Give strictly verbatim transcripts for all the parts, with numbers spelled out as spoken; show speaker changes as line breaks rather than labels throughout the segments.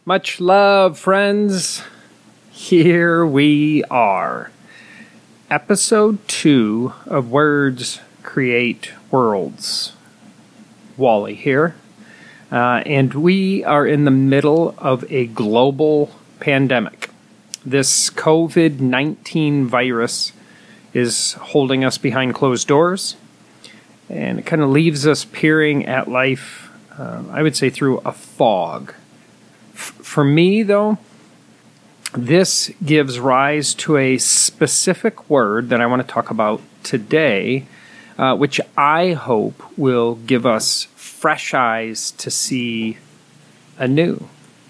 Much love, friends. Here we are. Episode two of Words Create Worlds. Wally here. Uh, and we are in the middle of a global pandemic. This covid nineteen virus is holding us behind closed doors. And it kind of leaves us peering at life, uh, I would say, through a fog. For me, though, this gives rise to a specific word that I want to talk about today, uh, which I hope will give us fresh eyes to see anew.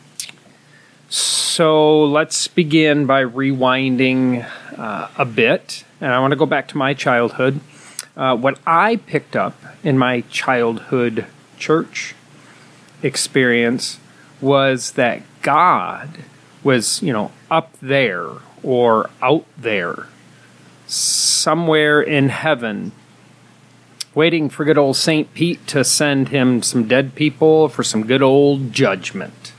So let's begin by rewinding uh, a bit, and I want to go back to my childhood. Uh, what I picked up in my childhood church experience was that God was, you know, up there or out there, somewhere in heaven, waiting for good old Saint Pete to send him some dead people for some good old judgment.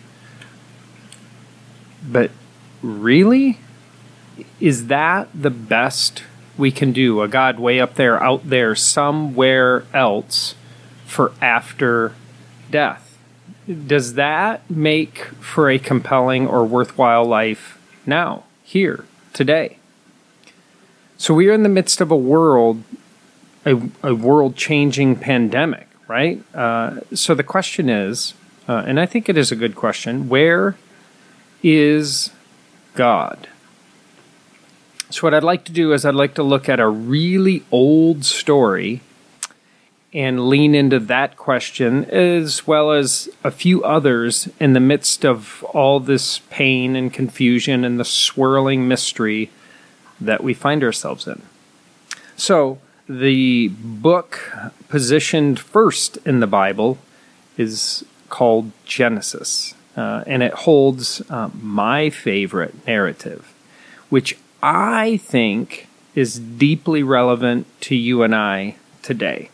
But really? Is that the best we can do? A God way up there, out there, somewhere else for after death? Does that make for a compelling or worthwhile life now, here, today? So we are in the midst of a world, a, a world-changing pandemic, right? Uh, so the question is, uh, and I think it is a good question, where is God? So what I'd like to do is I'd like to look at a really old story and lean into that question, as well as a few others in the midst of all this pain and confusion and the swirling mystery that we find ourselves in. So, the book positioned first in the Bible is called Genesis, uh, and it holds uh, my favorite narrative, which I think is deeply relevant to you and I today.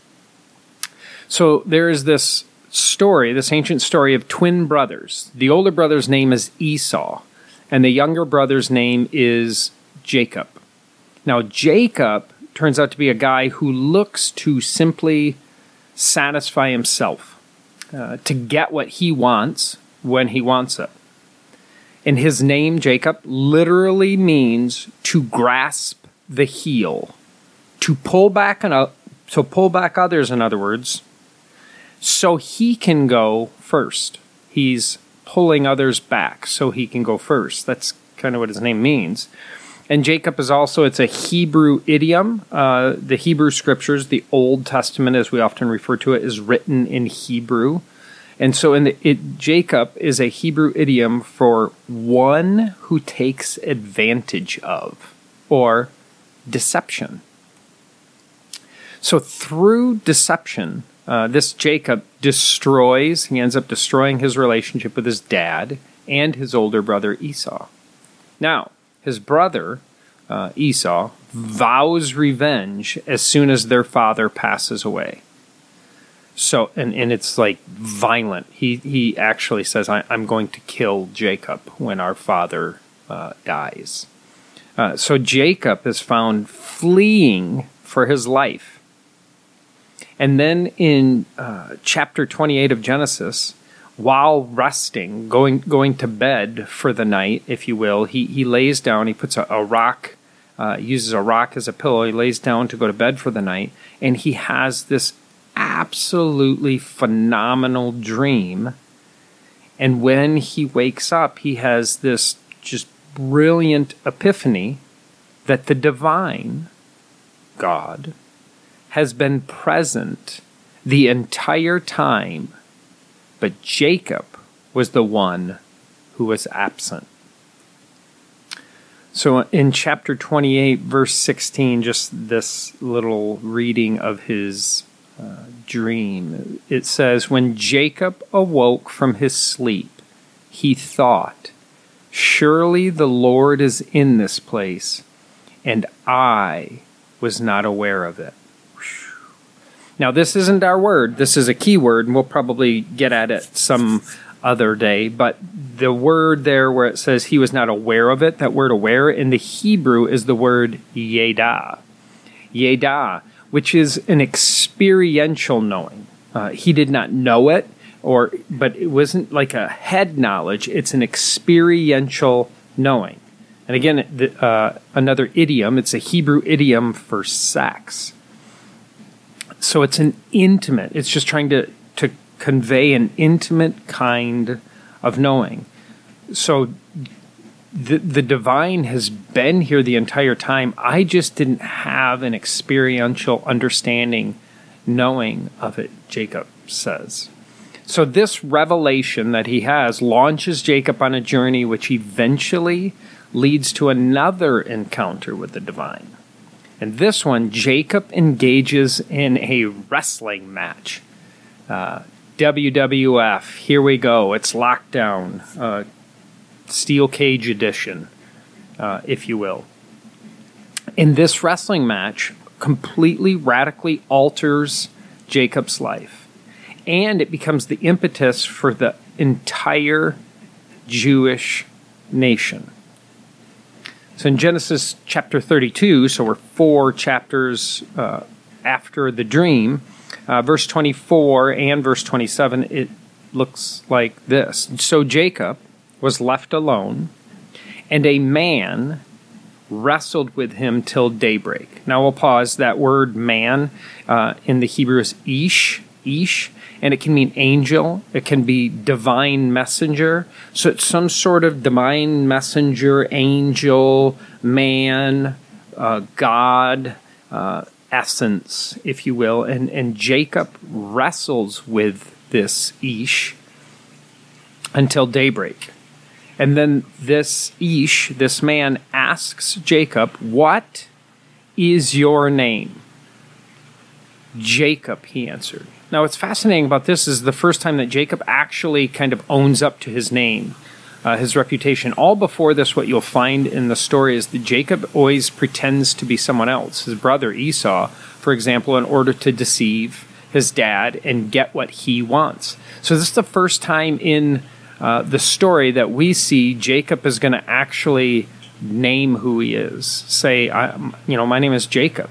So there is this story, this ancient story of twin brothers. The older brother's name is Esau, and the younger brother's name is Jacob. Now, Jacob turns out to be a guy who looks to simply satisfy himself, uh, to get what he wants when he wants it. And his name, Jacob, literally means to grasp the heel, to pull back, an, uh, to pull back others, in other words, so he can go first. He's pulling others back so he can go first. That's kind of what his name means. And Jacob is also, it's a Hebrew idiom. Uh, the Hebrew scriptures, the Old Testament as we often refer to it, is written in Hebrew. And so in the, it, Jacob is a Hebrew idiom for one who takes advantage of, or deception. So through deception, Uh, this Jacob destroys, he ends up destroying his relationship with his dad and his older brother Esau. Now, his brother uh, Esau vows revenge as soon as their father passes away. So, and, and it's like violent. He he actually says, I, I'm going to kill Jacob when our father uh, dies. Uh, so Jacob is found fleeing for his life. And then in uh, chapter twenty-eight of Genesis, while resting, going going to bed for the night, if you will, he, he lays down, he puts a, a rock, uh, uses a rock as a pillow, he lays down to go to bed for the night, and he has this absolutely phenomenal dream. And when he wakes up, he has this just brilliant epiphany that the divine, God, has been present the entire time, but Jacob was the one who was absent. So in chapter twenty-eight, verse sixteen, just this little reading of his uh, dream, it says, when Jacob awoke from his sleep, he thought, surely the Lord is in this place, and I was not aware of it. Now, this isn't our word. This is a key word, and we'll probably get at it some other day. But the word there where it says he was not aware of it, that word aware in the Hebrew is the word yeda. Yeda, which is an experiential knowing. Uh, he did not know it, or but it wasn't like a head knowledge. It's an experiential knowing. And again, the, uh, another idiom, it's a Hebrew idiom for sex. So it's an intimate, it's just trying to, to convey an intimate kind of knowing. So the, the divine has been here the entire time. I just didn't have an experiential understanding, knowing of it, Jacob says. So this revelation that he has launches Jacob on a journey which eventually leads to another encounter with the divine. And this one, Jacob engages in a wrestling match. Uh, W W F, here we go. It's Lockdown, uh, Steel Cage Edition, uh, if you will. In this wrestling match, completely, radically alters Jacob's life. And it becomes the impetus for the entire Jewish nation. So in Genesis chapter thirty-two, so we're four chapters uh, after the dream, uh, verse twenty-four and verse twenty-seven, it looks like this. So Jacob was left alone, and a man wrestled with him till daybreak. Now we'll pause. That word man uh, in the Hebrew is ish, ish, and it can mean angel. It can be divine messenger. So it's some sort of divine messenger, angel, man, uh, God, uh, essence, if you will. And, and Jacob wrestles with this Ish until daybreak. And then this Ish, this man, asks Jacob, "What is your name?" Jacob, he answered. Now, what's fascinating about this is the first time that Jacob actually kind of owns up to his name, uh, his reputation. All before this, what you'll find in the story is that Jacob always pretends to be someone else, his brother Esau, for example, in order to deceive his dad and get what he wants. So this is the first time in uh, the story that we see Jacob is going to actually name who he is. Say, I, you know, my name is Jacob.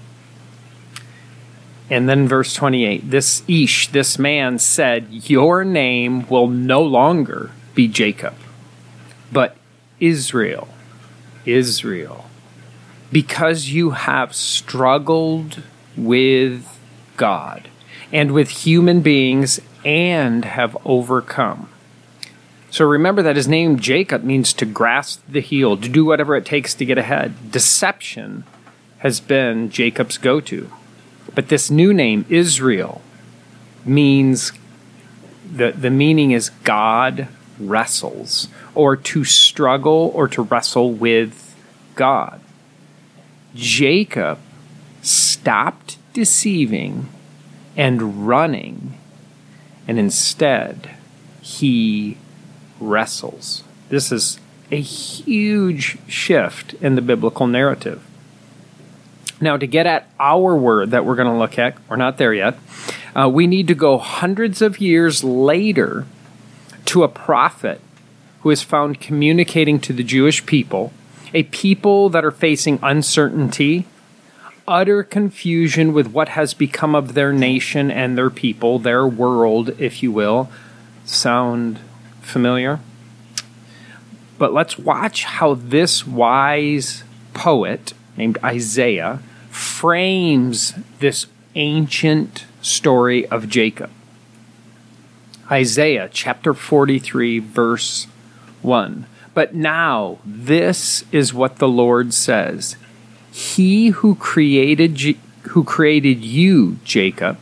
And then verse twenty-eight, this Ish, this man said, "Your name will no longer be Jacob, but Israel, Israel, because you have struggled with God and with human beings and have overcome." So remember that his name Jacob means to grasp the heel, to do whatever it takes to get ahead. Deception has been Jacob's go-to. But this new name, Israel, means, the, the meaning is God wrestles, or to struggle or to wrestle with God. Jacob stopped deceiving and running, and instead he wrestles. This is a huge shift in the biblical narrative. Now, to get at our word that we're going to look at, we're not there yet, uh, we need to go hundreds of years later to a prophet who is found communicating to the Jewish people, a people that are facing uncertainty, utter confusion with what has become of their nation and their people, their world, if you will. Sound familiar? But let's watch how this wise poet named Isaiah frames this ancient story of Jacob. Isaiah chapter forty-three, verse one. "But now this is what the Lord says. He who created J- who created you, Jacob,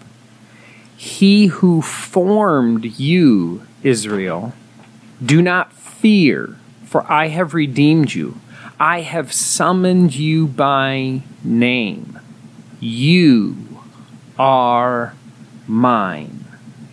he who formed you, Israel, do not fear, for I have redeemed you. I have summoned you by name. You are mine."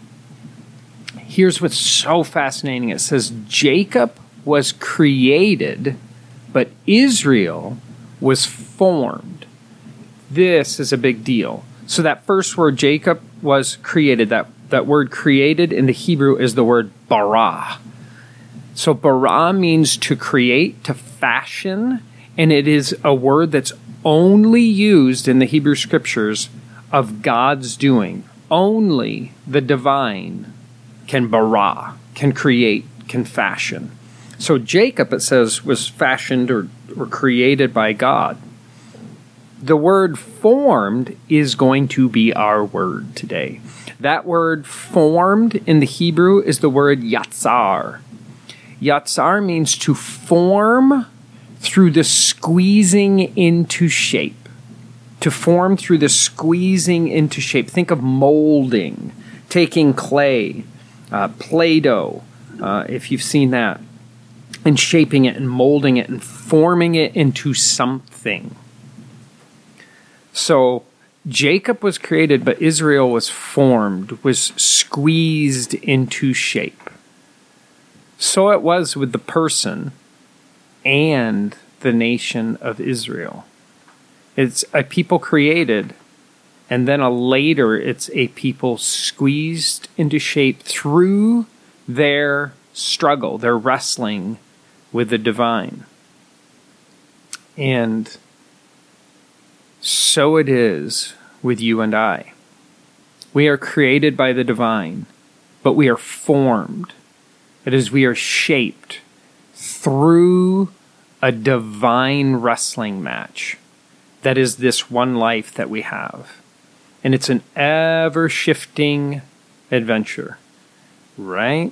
Here's what's so fascinating. It says Jacob was created, but Israel was formed. This is a big deal. So that first word, Jacob, was created. That, that word created in the Hebrew is the word bara. So bara means to create, to fashion, and it is a word that's only used in the Hebrew Scriptures of God's doing. Only the divine can bara, can create, can fashion. So Jacob, it says, was fashioned or, or created by God. The word formed is going to be our word today. That word formed in the Hebrew is the word yatsar. Yatsar means to form through the squeezing into shape. To form through the squeezing into shape. Think of molding, taking clay, uh, Play-Doh, uh, if you've seen that, and shaping it and molding it and forming it into something. So Jacob was created, but Israel was formed, was squeezed into shape. So it was with the person and the nation of Israel. It's a people created, and then a later it's a people squeezed into shape through their struggle, their wrestling with the divine. And so it is with you and I. We are created by the divine, but we are formed. That is, we are shaped through a divine wrestling match. That is this one life that we have. And it's an ever-shifting adventure, right?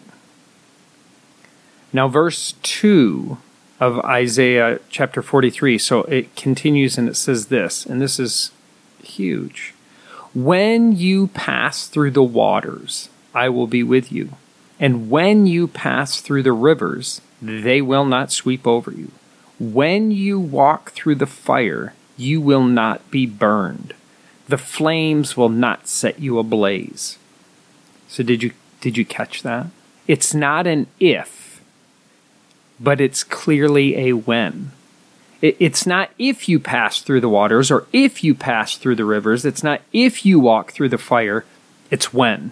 Now, verse two of Isaiah chapter forty-three, so it continues and it says this, and this is huge. When you pass through the waters, I will be with you. And when you pass through the rivers, they will not sweep over you. When you walk through the fire, you will not be burned. The flames will not set you ablaze. So did you did you catch that? It's not an if, but it's clearly a when. It, it's not if you pass through the waters or if you pass through the rivers. It's not if you walk through the fire. It's when.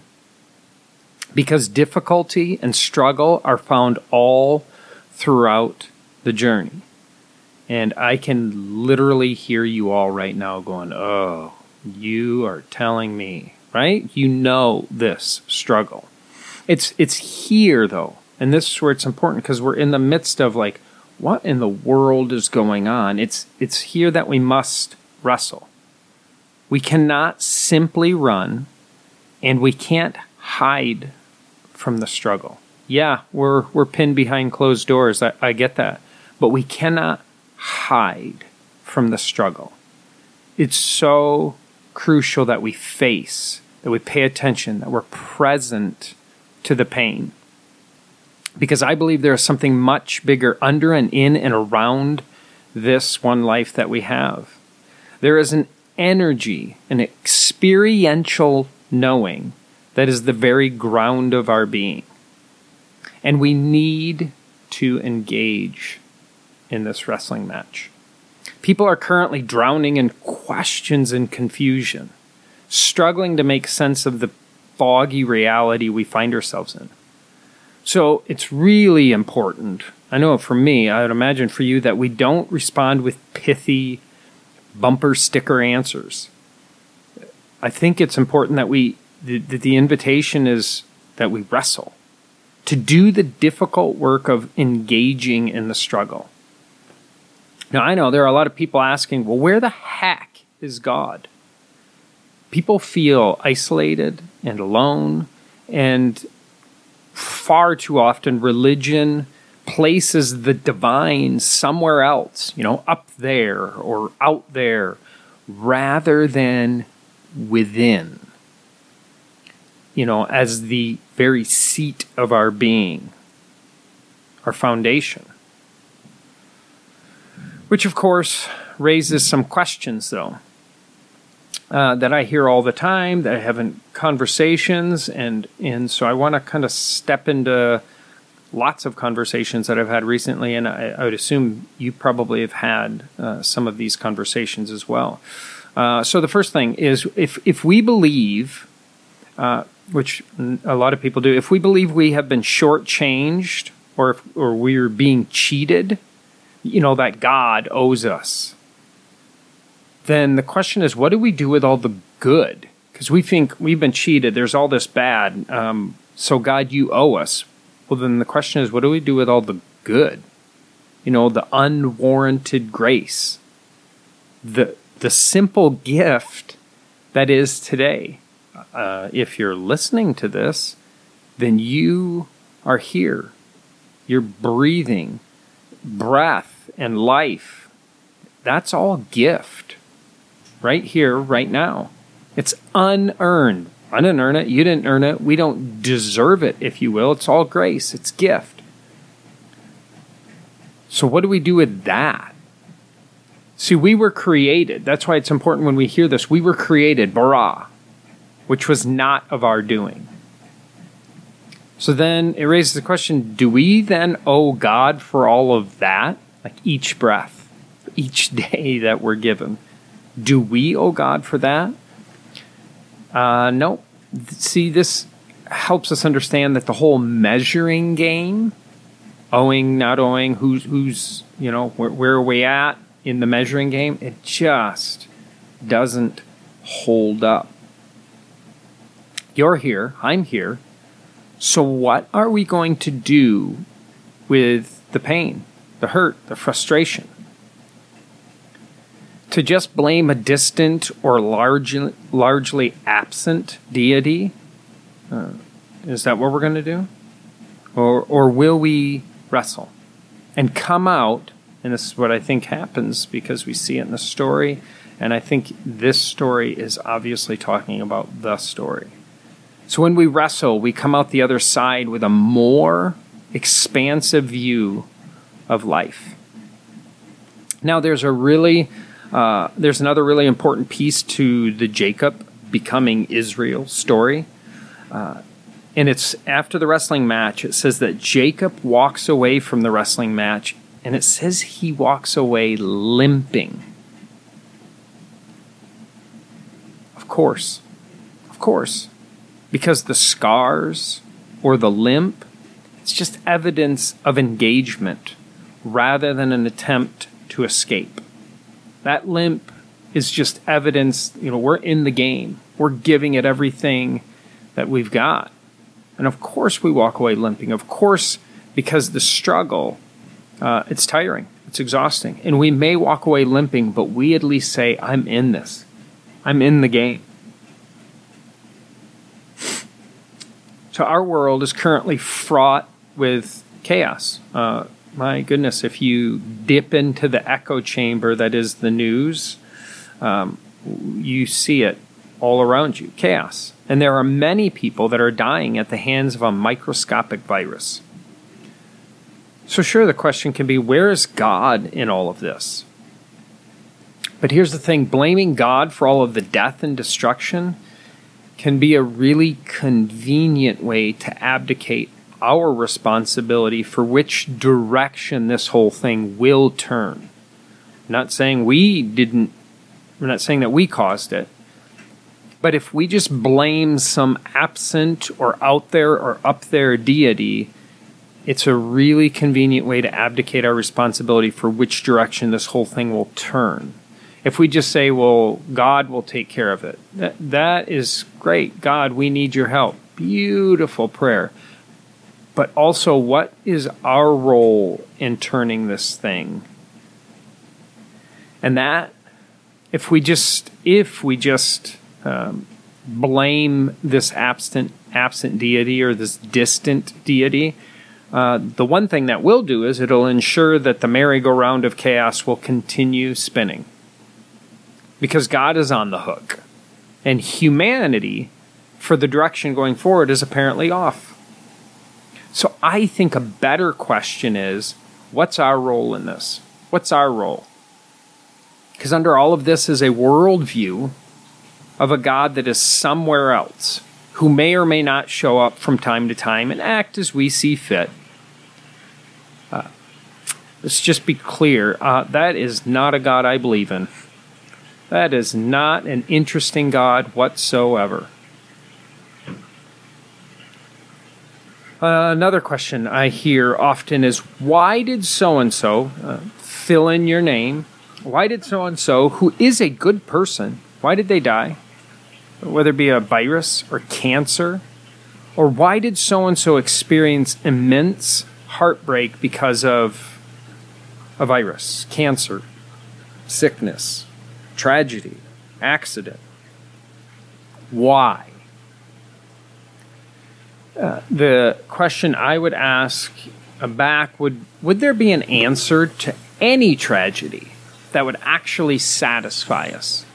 Because difficulty and struggle are found all throughout the journey. And I can literally hear you all right now going, oh, you are telling me, right? You know this struggle. It's it's here, though. And this is where it's important because we're in the midst of like, what in the world is going on? It's it's here that we must wrestle. We cannot simply run, and we can't hide from the struggle. Yeah, we're we're pinned behind closed doors. I, I get that. But we cannot hide from the struggle. It's so crucial that we face, that we pay attention, that we're present to the pain. Because I believe there is something much bigger under and in and around this one life that we have. There is an energy, an experiential knowing that is the very ground of our being. And we need to engage in this wrestling match. People are currently drowning in questions and confusion, struggling to make sense of the foggy reality we find ourselves in. So it's really important, I know for me, I would imagine for you, that we don't respond with pithy, bumper sticker answers. I think it's important that we that the invitation is that we wrestle, to do the difficult work of engaging in the struggle. Now, I know there are a lot of people asking, well, where the heck is God? People feel isolated and alone, and far too often religion places the divine somewhere else, you know, up there or out there, rather than within, you know, as the very seat of our being, our foundation. Which, of course, raises some questions, though, uh, that I hear all the time, that I have in conversations, and, and so I want to kind of step into lots of conversations that I've had recently, and I, I would assume you probably have had uh, some of these conversations as well. Uh, so the first thing is, if, if we believe, uh, which a lot of people do, if we believe we have been shortchanged or if, or we're being cheated, you know, that God owes us, then the question is, what do we do with all the good? Because we think we've been cheated. There's all this bad. Um, so God, you owe us. Well, then the question is, what do we do with all the good? You know, the unwarranted grace, the the simple gift that is today. Uh, if you're listening to this, then you are here. You're breathing, breath and life. That's all gift. Right here, right now. It's unearned. I didn't earn it. You didn't earn it. We don't deserve it, if you will. It's all grace. It's gift. So what do we do with that? See, we were created. That's why it's important when we hear this. We were created, bara, which was not of our doing. So then it raises the question, do we then owe God for all of that? Like each breath, each day that we're given. Do we owe God for that? Uh, no. See, this helps us understand that the whole measuring game, owing, not owing, who's, who's you know, where, where are we at in the measuring game? It just doesn't hold up. You're here. I'm here. So what are we going to do with the pain, the hurt, the frustration? To just blame a distant or large, largely absent deity? Uh, is that what we're going to do? Or, or will we wrestle and come out, and this is what I think happens because we see it in the story, and I think this story is obviously talking about the story. So when we wrestle, we come out the other side with a more expansive view of life. Now, there's a really, uh, there's another really important piece to the Jacob becoming Israel story. Uh, and it's after the wrestling match, it says that Jacob walks away from the wrestling match, and it says he walks away limping. Of course. Of course. Because the scars or the limp, it's just evidence of engagement rather than an attempt to escape. That limp is just evidence, you know, we're in the game. We're giving it everything that we've got. And of course we walk away limping. Of course, because the struggle, uh, it's tiring. It's exhausting. And we may walk away limping, but we at least say, I'm in this. I'm in the game. So our world is currently fraught with chaos. Uh, my goodness, if you dip into the echo chamber that is the news, um, you see it all around you, chaos. And there are many people that are dying at the hands of a microscopic virus. So sure, the question can be, where is God in all of this? But here's the thing, blaming God for all of the death and destruction can be a really convenient way to abdicate our responsibility for which direction this whole thing will turn. I'm not saying we didn't, we're not saying that we caused it, but if we just blame some absent or out there or up there deity, it's a really convenient way to abdicate our responsibility for which direction this whole thing will turn. If we just say, well, God will take care of it, that, that is great. God, we need your help. Beautiful prayer. But also, what is our role in turning this thing? And that, if we just, if we just um, blame this absent, absent deity or this distant deity, uh, the one thing that will do is it'll ensure that the merry-go-round of chaos will continue spinning. Because God is on the hook. And humanity, for the direction going forward, is apparently off. So I think a better question is, what's our role in this? What's our role? Because under all of this is a worldview of a God that is somewhere else, who may or may not show up from time to time and act as we see fit. Uh, let's just be clear, uh, that is not a God I believe in. That is not an interesting God whatsoever. Uh, another question I hear often is, why did so-and-so, uh, fill in your name, why did so-and-so, who is a good person, why did they die? Whether it be a virus or cancer, or why did so-and-so experience immense heartbreak because of a virus, cancer, sickness, tragedy, accident? Why? Uh, the question I would ask back would, would there be an answer to any tragedy that would actually satisfy us?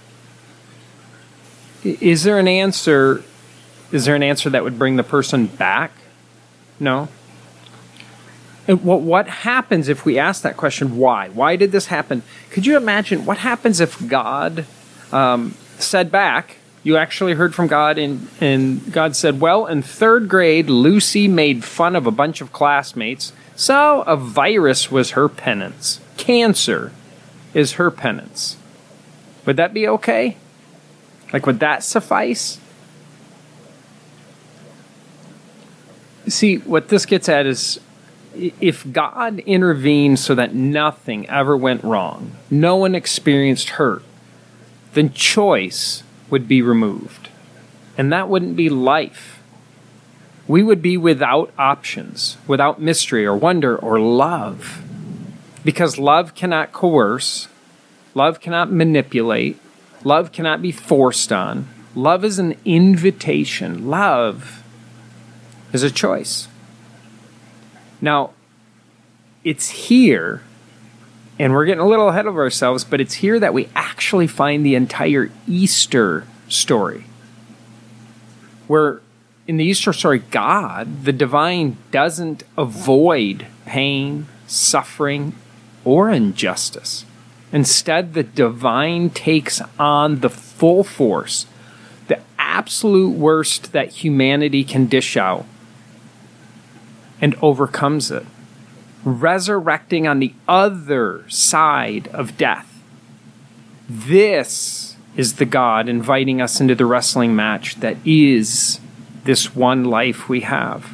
Is there an answer, is there an answer that would bring the person back? No. And what, what happens if we ask that question, why? Why did this happen? Could you imagine what happens if God um, said back, you actually heard from God, and, and God said, well, in third grade, Lucy made fun of a bunch of classmates, so a virus was her penance. Cancer is her penance. Would that be okay? Like, would that suffice? See, what this gets at is, if God intervened so that nothing ever went wrong, no one experienced hurt, then choice would be removed. And that wouldn't be life. We would be without options, without mystery or wonder or love. Because love cannot coerce, love cannot manipulate, love cannot be forced on. Love is an invitation. Love is a choice. Now, it's here, and we're getting a little ahead of ourselves, but it's here that we actually find the entire Easter story. Where in the Easter story, God, the divine, doesn't avoid pain, suffering, or injustice. Instead, the divine takes on the full force, the absolute worst that humanity can dish out, and overcomes it, resurrecting on the other side of death. This is the God inviting us into the wrestling match that is this one life we have.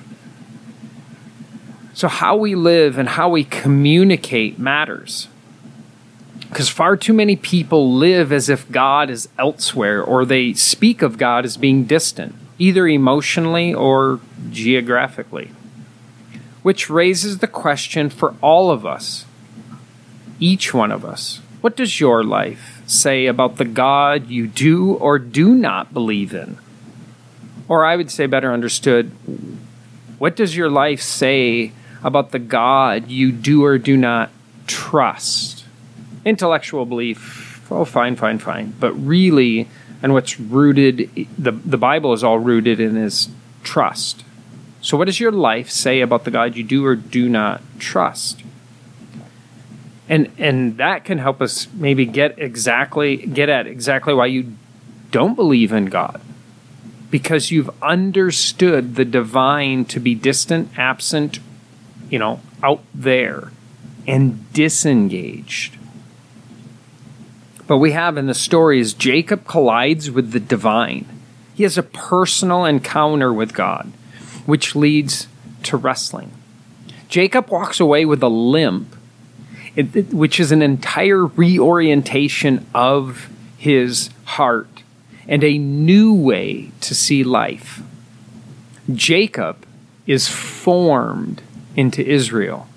So how we live and how we communicate matters. Because far too many people live as if God is elsewhere, or they speak of God as being distant, either emotionally or geographically. Which raises the question for all of us, each one of us, what does your life say about the God you do or do not believe in? Or I would say, better understood, what does your life say about the God you do or do not trust? Intellectual belief, oh, fine, fine, fine. But really, and what's rooted, the, the Bible is all rooted in is trust. So what does your life say about the God you do or do not trust? And and that can help us maybe get exactly get at exactly why you don't believe in God. Because you've understood the divine to be distant, absent, you know, out there, and disengaged. But we have in the stories, Jacob collides with the divine. He has a personal encounter with God, which leads to wrestling. Jacob walks away with a limp, it, it, which is an entire reorientation of his heart and a new way to see life. Jacob is formed into Israel.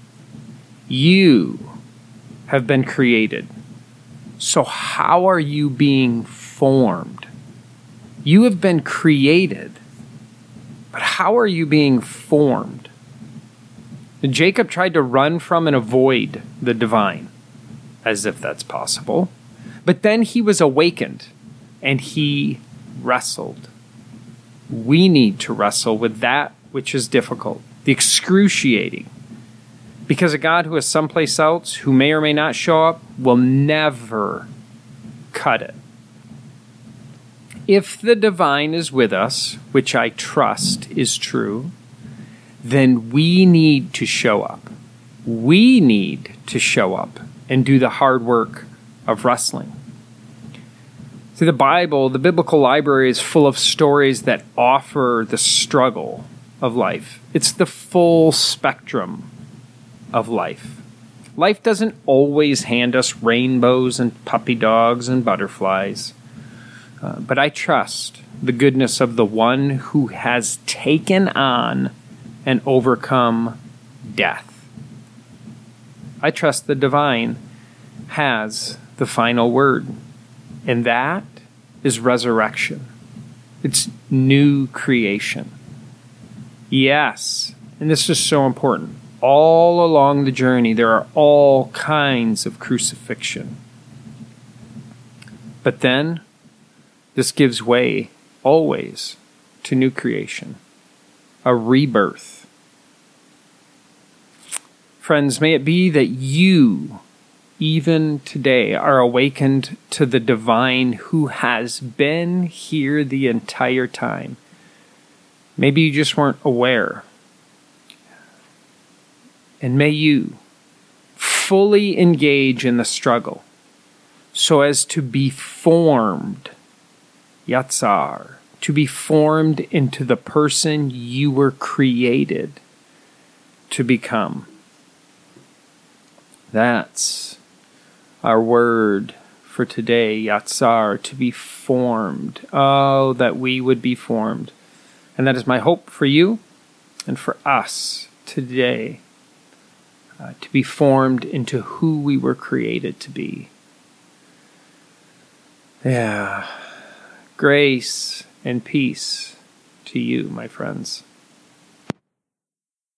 You have been created. So how are you being formed? You have been created. But how are you being formed? Jacob tried to run from and avoid the divine, as if that's possible. But then he was awakened, and he wrestled. We need to wrestle with that which is difficult, the excruciating. Because a God who is someplace else, who may or may not show up, will never cut it. If the divine is with us, which I trust is true, then we need to show up. We need to show up and do the hard work of wrestling. See, the Bible, the biblical library, is full of stories that offer the struggle of life. It's the full spectrum of life. Life doesn't always hand us rainbows and puppy dogs and butterflies. Uh, but I trust the goodness of the one who has taken on and overcome death. I trust the divine has the final word, and that is resurrection. It's new creation. Yes, and this is so important. All along the journey, there are all kinds of crucifixion. But then, this gives way always to new creation, a rebirth. Friends, may it be that you, even today, are awakened to the divine who has been here the entire time. Maybe you just weren't aware. And may you fully engage in the struggle so as to be formed, Yatsar, to be formed into the person you were created to become. That's our word for today, Yatsar, to be formed. Oh, that we would be formed. And that is my hope for you and for us today, uh, to be formed into who we were created to be. Yeah. Grace and peace to you, my friends.